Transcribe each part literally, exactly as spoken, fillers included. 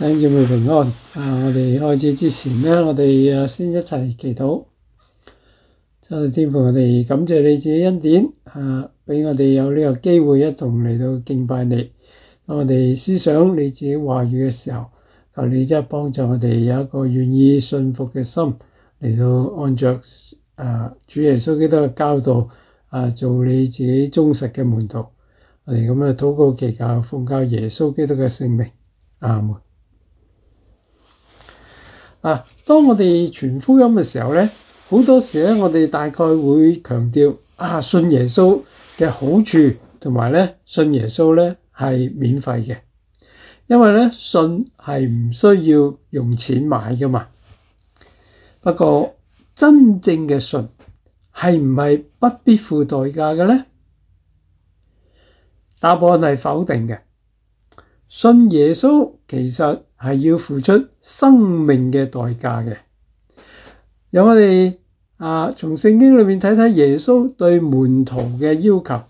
弟兄姊妹平安啊！我哋開始之前呢，我哋啊先一齊祈禱。真係天父，我哋感謝你自己恩典啊，俾我哋有呢個機會一同嚟到敬拜你。我哋思想你自己話語嘅時候，求你真係幫助我哋有一個願意信服嘅心，嚟到按着啊主耶穌基督嘅教導啊，做你自己忠實嘅門徒。我哋咁樣禱告祈求，奉靠耶穌基督嘅聖名，阿門。啊！當我哋傳福音嘅時候咧，好多時咧，我哋大概會強調啊，信耶穌嘅好處，同埋咧，信耶穌咧係免費嘅，因為咧信係唔需要用錢買噶嘛。不過真正嘅信係唔係不必付代價嘅咧？答案係否定嘅。信耶穌其實係要付出生命嘅代價嘅。由我哋啊，從聖經裏面睇睇耶穌對門徒嘅要求。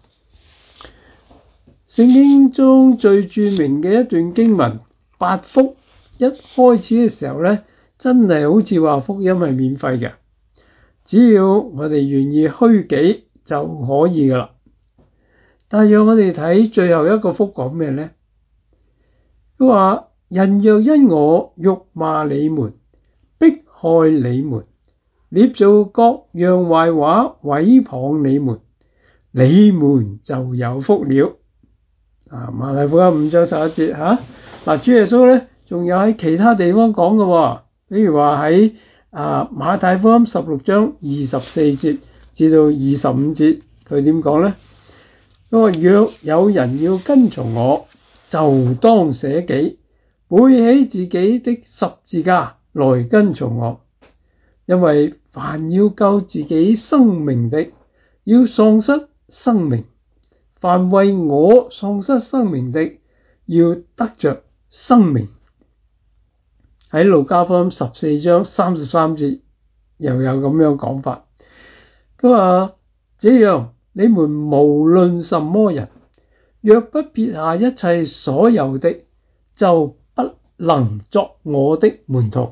聖經中最著名嘅一段經文，八福一開始嘅時候咧，真係好似話福音係免費嘅，只要我哋願意虛己就可以噶啦。但係讓我哋睇最後一個福講咩咧？佢話：人若因我辱罵你們、迫害你們、捏造各樣壞話毀謗你們，你們就有福了。啊，馬太福音五章十一節嚇。嗱、啊，主耶穌咧仲有喺其他地方講嘅喎，比如話喺啊馬太福音十六章二十四節至到二十五節，佢點講咧？佢話：若有人要跟從我，就當捨己，背起自己的十字架來跟從我。因為凡要救自己生命的，要喪失生命；凡為我喪失生命的，要得着生命。喺路加福音十四章三十三節又有咁樣講法。佢話：這樣你們無論什麼人，若不撇下一切所有的，就不能作我的門徒。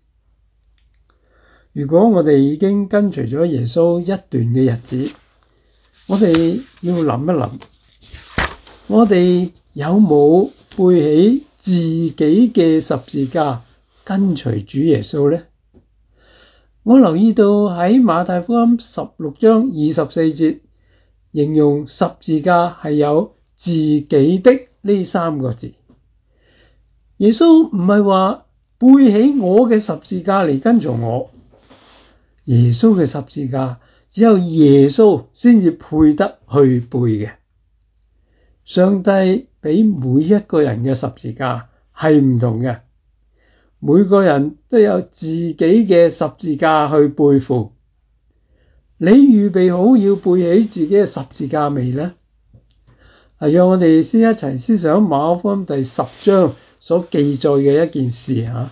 如果我哋已經跟隨咗耶穌一段嘅日子，我哋要諗一諗，我哋有冇背起自己嘅十字架跟隨主耶穌呢？我留意到喺馬太福音十六章二十四節，形容十字架係有自己的呢三個字。耶穌唔係話背起我嘅十字架嚟跟從我，耶穌嘅十字架只有耶穌先至配得去背嘅。上帝俾每一個人嘅十字架係唔同嘅，每個人都有自己嘅十字架去背負。你預備好要背起自己嘅十字架未呢？係讓我哋先一齊思想馬可福音第十章所記載嘅一件事嚇。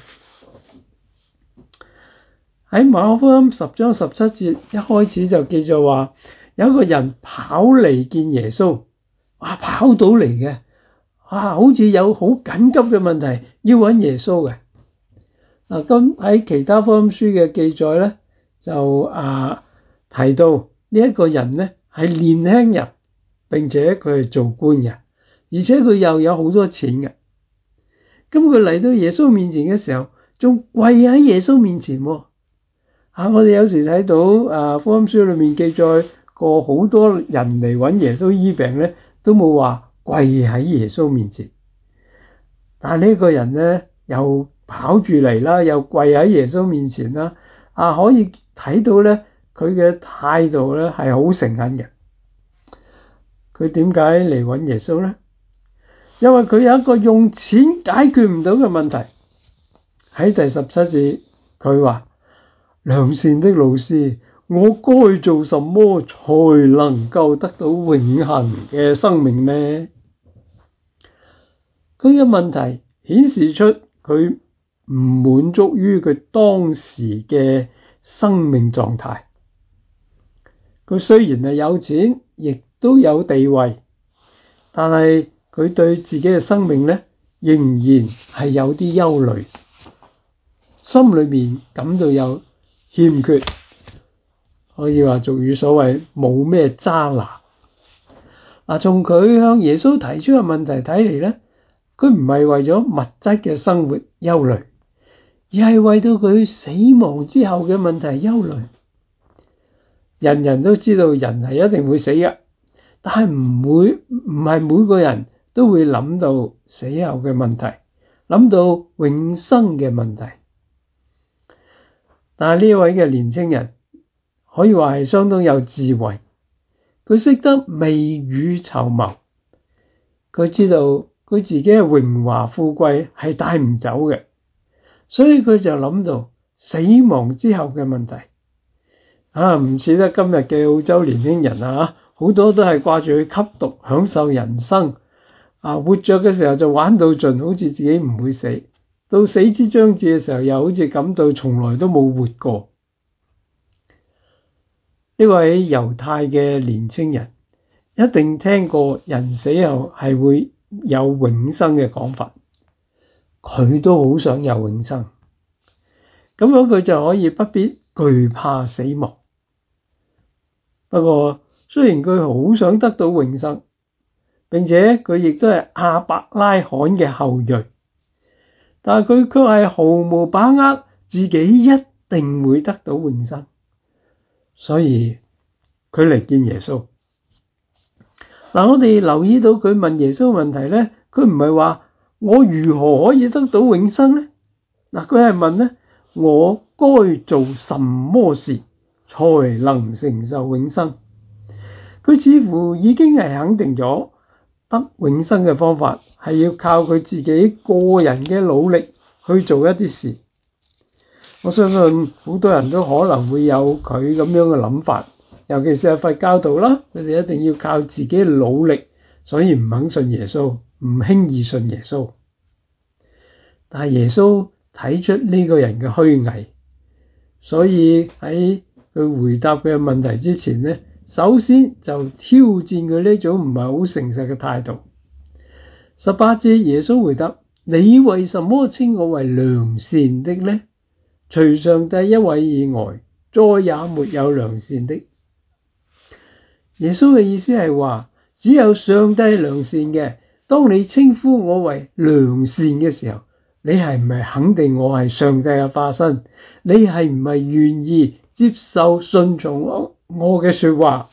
喺馬可福音十章十七節一開始就記載話，有一個人跑嚟見耶穌，哇，跑到嚟嘅，哇，好似有好緊急嘅問題要揾耶穌嘅。嗱，咁喺其他福音書嘅記載咧，就啊提到呢一個人咧係年輕人，並且佢係做官嘅，而且佢又有好多錢嘅。咁佢嚟到耶穌面前嘅時候，仲跪喺耶穌面前喎。啊，我哋有時睇到啊福音書裏面記載過好多人嚟揾耶穌醫病咧，都冇話跪喺耶穌面前。但係呢個人咧又跑住嚟啦，又跪喺耶穌面前啦。啊，可以睇到咧佢嘅態度咧係好誠懇嘅。佢點解嚟揾耶穌咧？因為佢有一個用錢解決唔到嘅問題。喺第十七節，佢話：良善的老師，我該做什麼才能夠得到永恆嘅生命呢？佢嘅問題顯示出佢唔滿足於佢當時嘅生命狀態。佢雖然係有錢，亦都有地位，但係佢對自己嘅生命咧， 仍然係有啲憂慮，心裏面感到有欠缺，可以話俗語所謂冇咩揸拿。嗱，從佢向耶穌提出嘅問題睇嚟咧，佢唔係為咗物質嘅生活憂慮，而係為到佢死亡之後嘅問題憂慮。人人都知道人係一定會死嘅，但係唔會唔係每個人都會諗到死後嘅問題，諗到永生嘅問題。但係呢位嘅年輕人可以話係相當有智慧，佢識得未雨綢繆，佢知道佢自己嘅榮華富貴係帶唔走嘅，所以佢就諗到死亡之後嘅問題。啊，唔似得今日嘅澳洲年輕人啊，好多都係掛住去吸毒享受人生，啊，活着嘅時候就玩到盡，好似自己唔會死，到死之將至嘅時候又好似感到從來都冇活過。呢位猶太嘅年青人一定聽過人死後係會有永生嘅講法，佢都好想有永生，咁樣佢就可以不必懼怕死亡。不過雖然佢好想得到永生，並且佢亦都係亞伯拉罕嘅後裔，但係佢卻係毫無把握自己一定會得到永生，所以佢嚟見耶穌。嗱，我哋留意到佢問耶穌問題咧，佢唔係話我如何可以得到永生咧？嗱，佢係問咧，我該做什麼事才能承受永生？佢似乎已經係肯定咗得永生嘅方法係要靠佢自己個人嘅努力去做一啲事。我相信好多人都可能會有佢咁樣嘅諗法，尤其是係佛教徒啦，佢哋一定要靠自己嘅努力，所以唔肯信耶穌，唔輕易信耶穌。但係耶穌睇出呢個人嘅虛偽，所以喺佢回答佢嘅問題之前呢，首先就挑戰佢呢種唔係好誠實嘅態度。十八節耶穌回答：你為什麼稱我為良善的呢？除上帝一位以外，再也沒有良善的。耶穌嘅意思係話，只有上帝良善嘅。當你稱呼我為良善嘅時候，你係唔係肯定我係上帝嘅化身？你係唔係願意接受順從我我嘅說話？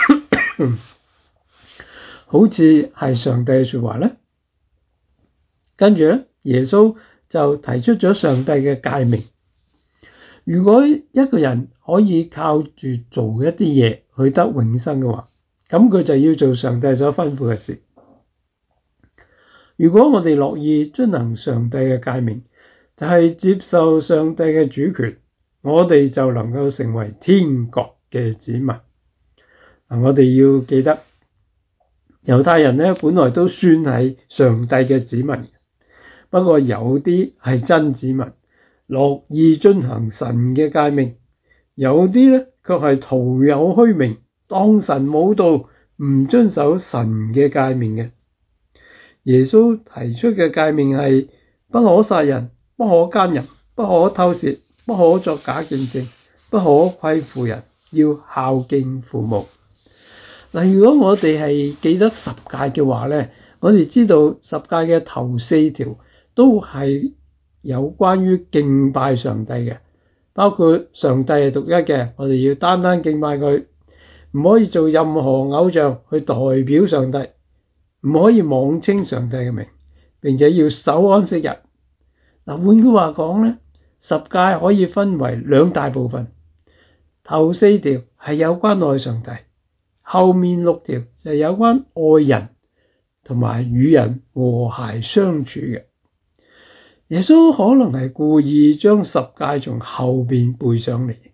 好似係上帝嘅說話呢？跟住咧，耶穌就提出咗上帝嘅誡命。如果一個人可以靠住做一啲嘢去得永生嘅話，咁佢就要做上帝所吩咐嘅事。如果我哋樂意遵行上帝嘅誡命，就係接受上帝嘅主權，我哋就能夠成為天國嘅子民。嗱，我哋要記得，猶太人咧本來都算係上帝嘅子民，不過有啲係真子民，樂意遵行神嘅誡命；有啲咧卻係徒有虛名，當神冇道，唔遵守神嘅誡命嘅。耶穌提出嘅誡命係不可殺人、不可姦淫、不可偷竊、不可作假見證、不可虧負人，要孝敬父母。嗱，如果我哋係記得十誡嘅話咧，我哋知道十誡嘅頭四條都係有關於敬拜上帝嘅，包括上帝係獨一嘅，我哋要單單敬拜佢，唔可以做任何偶像去代表上帝，唔可以妄稱上帝嘅名，並且要守安息日。嗱，換句話講咧，十誡可以分為兩大部分，頭四條係有關愛上帝，後面六條就有關愛人同埋與人和諧相處嘅。耶穌可能係故意將十誡從後邊背上嚟。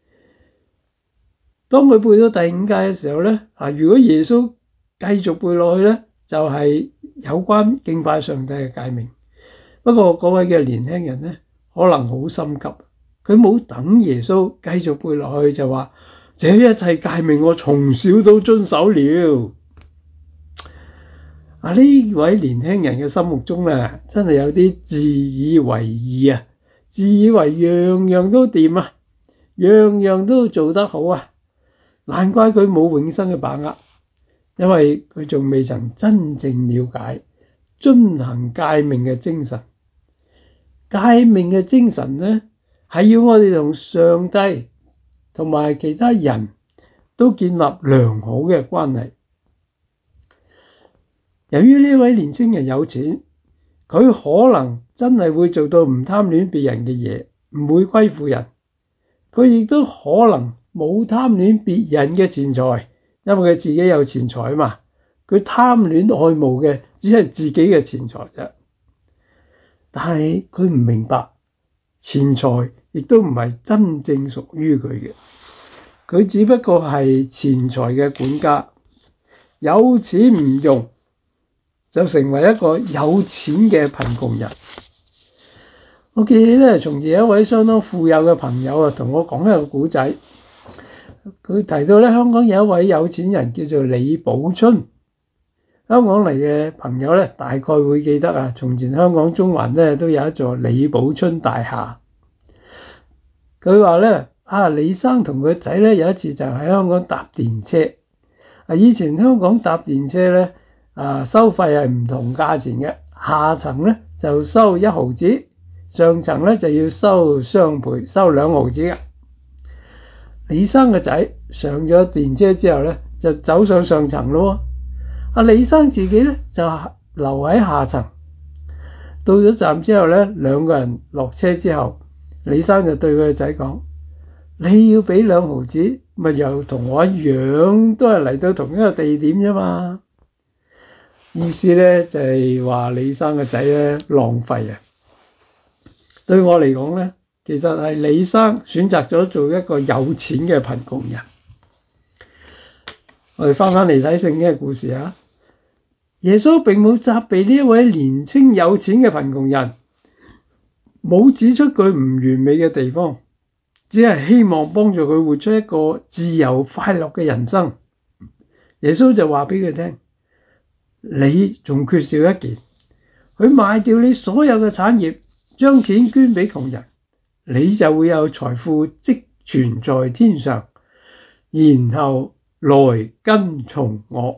當佢背到第五誡嘅時候咧，啊，如果耶穌繼續背落去咧，就係有關敬拜上帝嘅誡命。不過嗰位嘅年輕人咧，可能好心急，佢冇等耶穌繼續背落去就話：這一切誡命我從小都遵守了。 啊！呢位年輕人嘅心目中咧，真係有啲自以為義啊，自以為樣樣都掂啊，樣樣都做得好啊，難怪佢冇永生嘅把握，因為佢仲未曾真正了解遵行誡命嘅精神。誡命嘅精神咧，係要我哋同上帝同埋其他人都建立良好嘅關係。由於呢位年輕人有錢，佢可能真係會做到唔貪戀別人嘅嘢，唔會虧負人。佢亦都可能冇貪戀別人嘅錢財，因為佢自己有錢財嘛。佢貪戀愛慕嘅只係自己嘅錢財啫。但係佢唔明白，錢財亦都唔係真正屬於佢嘅。佢只不過係錢財嘅管家，有錢唔用，就成為一個有錢嘅貧窮人。我記起咧，從前一位相當富有嘅朋友啊，同我講一個故仔。佢提到咧，香港有一位有錢人叫做李寶春。香港嚟嘅朋友咧，大概會記得啊，從前香港中環咧都有一座李寶春大廈。佢話咧，啊李生同佢仔咧有一次就喺香港搭電車。啊，以前香港搭電車咧，啊收費係唔同價錢嘅，下層咧就收一毫子，上層咧就要收雙倍，收兩毫子嘅。李生嘅仔上咗電車之後咧，就走上上層咯。阿李生自己咧就留喺下層。到咗站之後咧，兩個人落車之後，李生就對佢個仔講：你要俾兩毫子，咪又同我一樣，都係嚟到同一個地點啫嘛。意思咧就係話李生個仔咧浪費啊。對我嚟講咧，其實係李生選擇咗做一個有錢嘅貧窮人。我哋翻返嚟睇聖經嘅故事啊。耶穌並冇責備呢一位年青有錢嘅貧窮人，冇指出佢唔完美嘅地方，只係希望幫助佢活出一個自由快樂嘅人生。耶穌就話俾佢聽：你仲缺少一件，去賣掉你所有嘅產業，將錢捐俾窮人，你就會有財富積存在天上，然後來跟從我。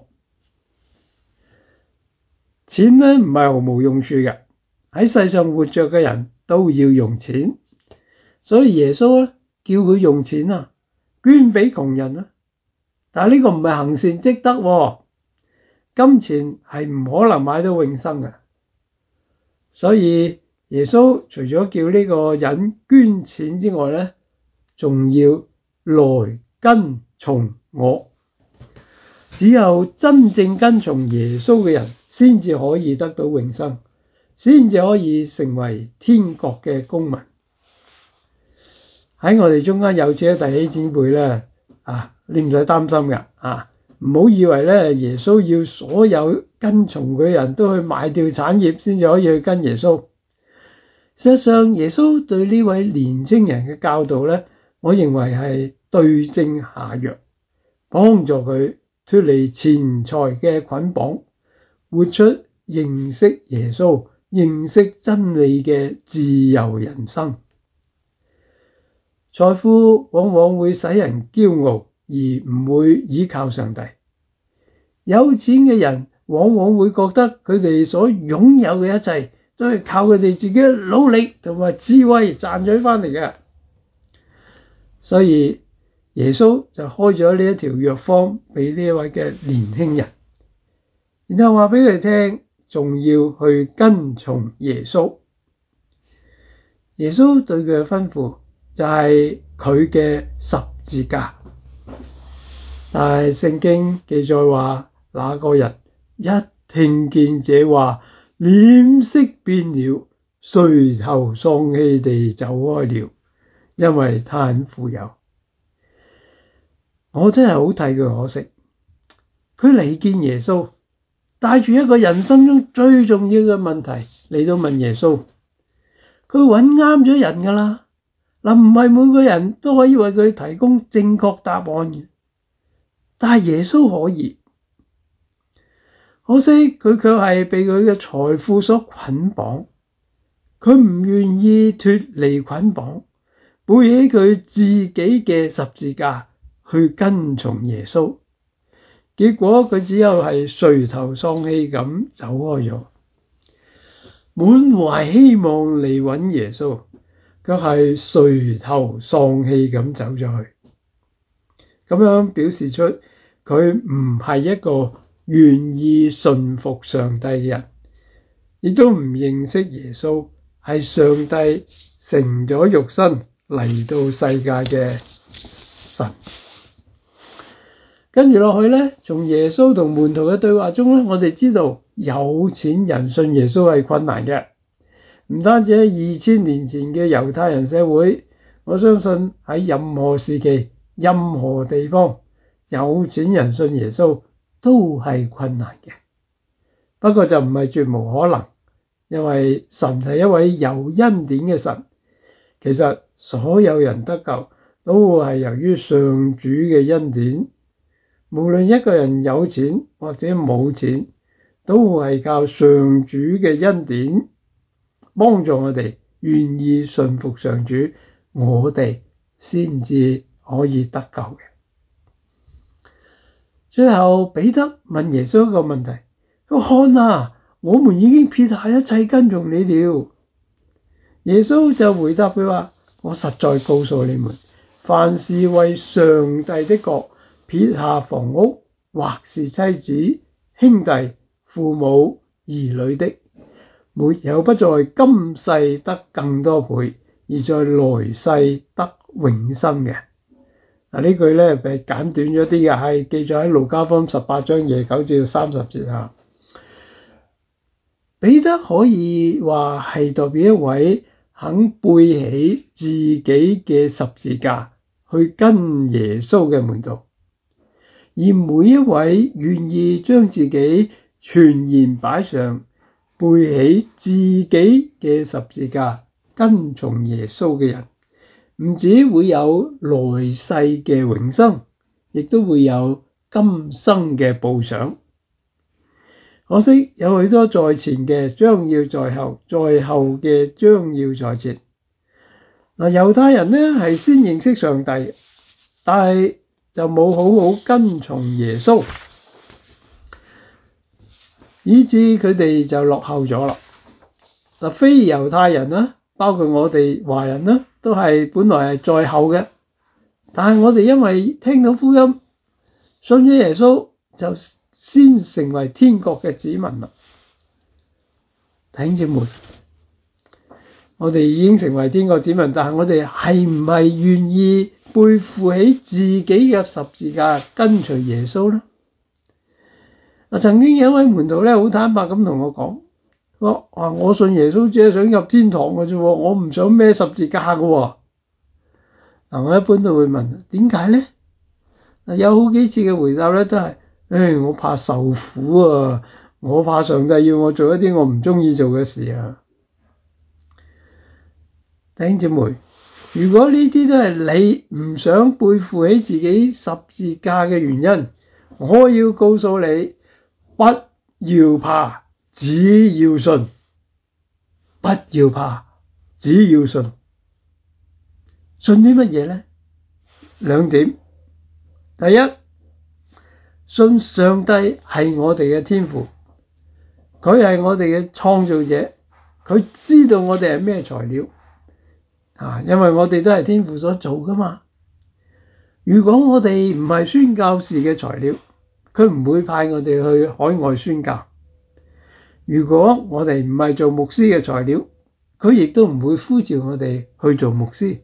錢咧唔係毫無用處嘅，喺世上活着嘅人都要用錢，所以耶穌咧叫佢用錢啊，捐俾窮人啊。但係呢個唔係行善積德喎，金錢係唔可能買到永生嘅。所以耶穌除咗叫呢個人捐錢之外咧，仲要來跟從我。只有真正跟從耶穌嘅人，先至可以得到永生，先至可以成為天國嘅公民。喺我哋中間有錢嘅弟兄姊妹咧，啊，你唔使擔心㗎，啊，唔好以為咧耶穌要所有跟從嘅人都去賣掉產業先至可以去跟耶穌。事實上，耶穌對呢位年青人嘅教導咧，我認為係對症下藥，幫助佢脫離錢財嘅捆綁，活出認識耶穌、認識真理嘅自由人生。財富往往會使人驕傲，而唔會依靠上帝。有錢嘅人往往會覺得佢哋所擁有嘅一切都係靠佢哋自己嘅努力同埋智慧賺取翻嚟嘅。所以耶穌就開咗呢一條藥方俾呢一位嘅年輕人，然後話俾佢聽，仲要去跟從耶穌。耶穌對佢嘅吩咐就係佢嘅十字架。但係聖經記載話，那個人一聽見這話，臉色變了，垂頭喪氣地走開了，因為他很富有。我真係好替佢可惜，佢嚟見耶穌，帶住一個人生中最重要嘅問題嚟到問耶穌。佢揾啱咗人㗎喇，嗱，唔係每個人都可以為佢提供正確答案嘅，但係耶穌可以。 可惜佢卻係被佢嘅財富所捆綁，佢唔願意脫離捆綁，背起佢自己嘅十字架去跟從耶穌。結果佢只有係垂頭喪氣咁走開咗，滿懷希望嚟揾耶穌，卻係垂頭喪氣咁走咗去。咁樣表示出佢唔係一個願意順服上帝嘅人，亦都唔認識耶穌係上帝成咗肉身嚟到世界嘅神。跟住落去咧，從耶穌同門徒嘅對話中咧，我哋知道有錢人信耶穌係困難嘅。唔單止喺二千年前嘅猶太人社會，我相信喺任何時期、任何地方，有錢人信耶穌都係困難嘅。不過就唔係絕無可能，因為神係一位有恩典嘅神。其實所有人得救都係由於上主嘅恩典。無論一個人有錢或者冇錢，都係靠上主嘅恩典幫助我哋願意順服上主，我哋先至可以得救嘅。最後彼得問耶穌一個問題：看啊，我們已經撇下一切跟從你了。耶穌就回答佢話：我實在告訴你們，凡是為上帝的國撇下房屋，或是妻子、兄弟、父母、兒女的，沒有不在今世得更多倍，而在來世得永生嘅。嗱，呢句咧係簡短咗啲嘅，係記載喺路加福音十八章廿九至三十節啊。彼得可以話係代表一位肯背起自己嘅十字架去跟耶穌嘅門徒。而每一位願意將自己全然擺上，背起自己嘅十字架跟從耶穌嘅人，唔止會有來世嘅永生，亦都會有今生嘅報賞。可惜有許多在前嘅將要在後，在後嘅將要在前。嗱，猶太人呢係先認識上帝，但係就冇好好跟從耶穌，以致佢哋就落後咗啦。嗱，非猶太人啦，包括我哋華人啦，都係本來係在後嘅，但係我哋因為聽到福音，信咗耶穌，就先成為天國嘅子民啦。弟兄姊妹，我哋已經成為天國子民，但係我哋係唔係願意背負起自己嘅十字架跟隨耶穌呢？曾經有一位門徒咧，好坦白咁同我講：我話我信耶穌只係想入天堂嘅啫，我唔想孭十字架嘅。嗱，我一般都會問：點解咧？嗱，有好幾次嘅回答咧，都係：誒，我怕受苦啊，我怕上帝要我做一啲我唔中意做嘅事啊。弟兄姊妹，如果呢啲都係你唔想背負起自己十字架嘅原因，我要告訴你，不要怕，只要信。不要怕，只要信。信啲乜嘢呢？兩點。第一，信上帝係我哋嘅天父，佢係我哋嘅創造者，佢知道我哋係咩材料。啊，因為我哋都係天父所做噶嘛。如果我哋唔係宣教士嘅材料，佢唔會派我哋去海外宣教。如果我哋唔係做牧師嘅材料，佢亦都唔會呼召我哋去做牧師。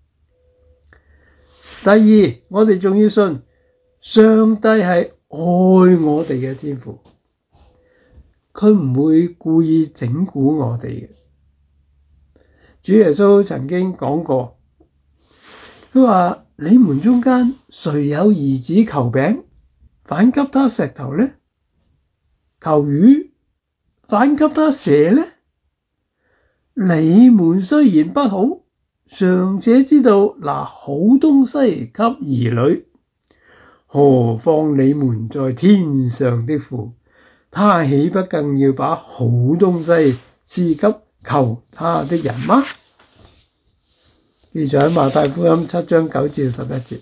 第二，我哋仲要信上帝係愛我哋嘅天父，佢唔會故意整蠱我哋嘅。主耶穌曾經講過，佢話：你們中間誰有兒子求餅，反給他石頭呢？求魚，反給他蛇呢？你們雖然不好，尚且知道拿好東西給兒女，何況你們在天上的父， 他豈不更要把好東西賜給求他的人嗎？記載喺馬太福音七章九至十一節。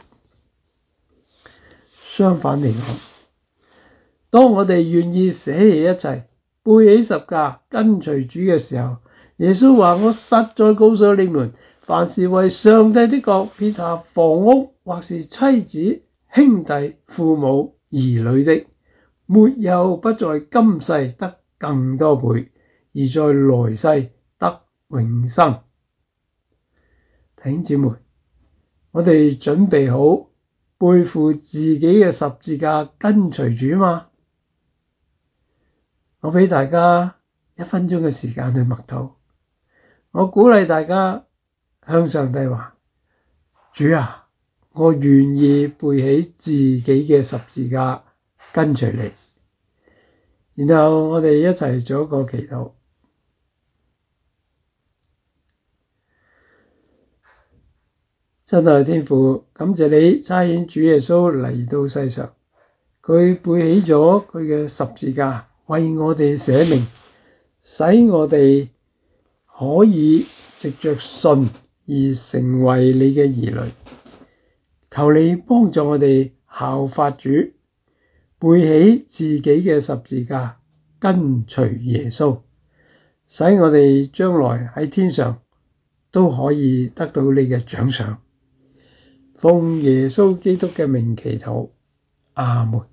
相反嚟講，當我哋願意捨棄一切，背起十架跟隨主嘅時候，耶穌話：我實在告訴你們，凡是為上帝的國撇下房屋或是妻子、兄弟、父母、兒女的，沒有不在今世得更多倍，而在來世得永生。弟兄姊妹，我哋準備好背負自己嘅十字架跟隨主嗎？我俾大家一分鐘嘅時間去默禱。我鼓勵大家向上帝話：主啊，我願意背起自己嘅十字架跟隨你。然後我哋一齊做一個祈禱。親愛嘅天父，感謝你差遣主耶穌嚟到世上，佢背起咗佢嘅十字架，為我哋捨命，使我哋可以藉着信而成為你嘅兒女。求你幫助我哋效法主，背起自己嘅十字架，跟隨耶穌，使我哋將來喺天上都可以得到你嘅獎賞。奉耶穌基督嘅名祈禱，阿門。